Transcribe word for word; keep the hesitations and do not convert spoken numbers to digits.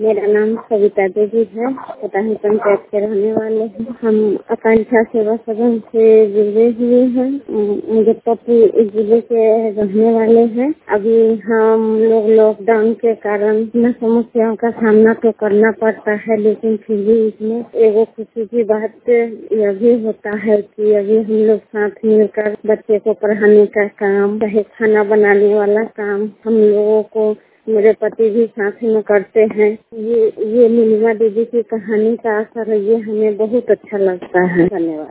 मेरा नाम सविता देवी है। पताही पंचायत के रहने वाले हैं। हम आकांक्षा सेवा सदन से जुड़े हुए हैं। मुजफ्फरपुर इस जिले के रहने वाले हैं। अभी हम लोग लॉकडाउन के कारण इन समस्याओं का सामना तो करना पड़ता है, लेकिन फिर भी इसमें एगो खुशी की बात यह भी होता है कि अभी हम लोग साथ मिलकर बच्चे को पढ़ाने का काम, चाहे खाना बनाने वाला काम हम लोगों को मेरे पति भी साथ में करते हैं। ये ये नीलिमा दीदी की कहानी का असर ये हमें बहुत अच्छा लगता है। धन्यवाद।